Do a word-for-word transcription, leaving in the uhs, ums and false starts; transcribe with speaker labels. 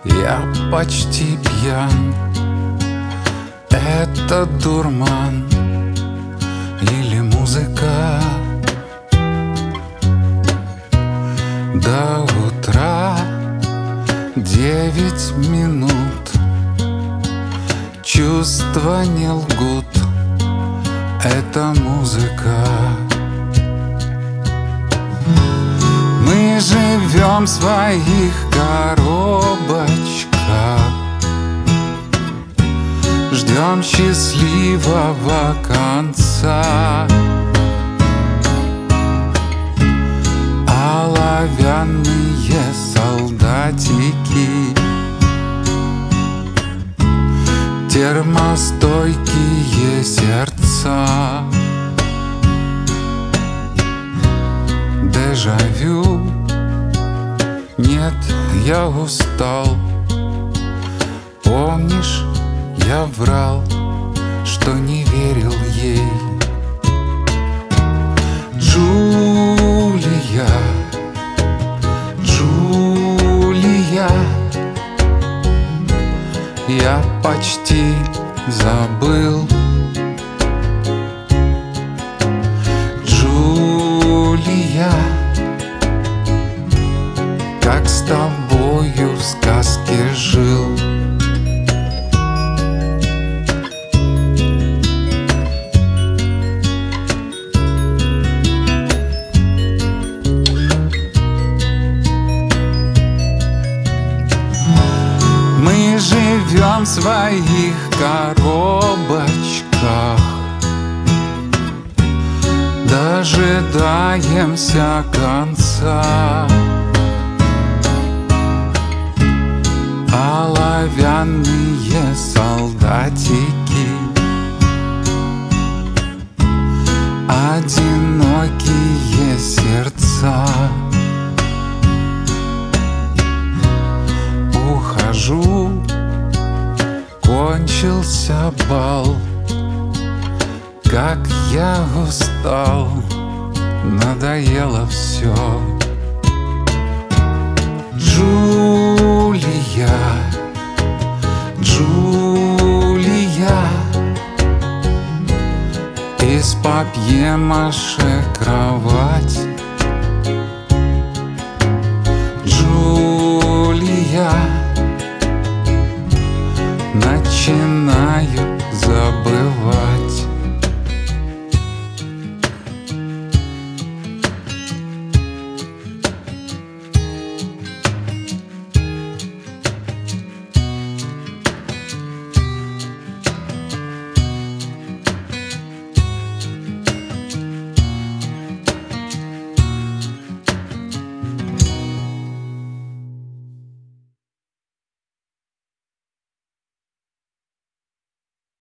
Speaker 1: Я почти пьян. Это дурман или музыка? До утра девять минут. Чувства не лгут. Это музыка. Мы живем в своих коробочках, ждем счастливого конца. Оловянные солдатики, термостойкие сердца. Дежавю. Нет, я устал. Помнишь, я врал, что не верил ей. Джулия, Джулия, я почти забыл. Джулия, как с тобою в сказке жил. Мы живем в своих коробочках, дожидаемся конца. Оловянные солдатики, одинокие сердца. Ухожу, кончился бал. Как я устал, надоело все. Джулия, Джулия, из папье-маше кровать.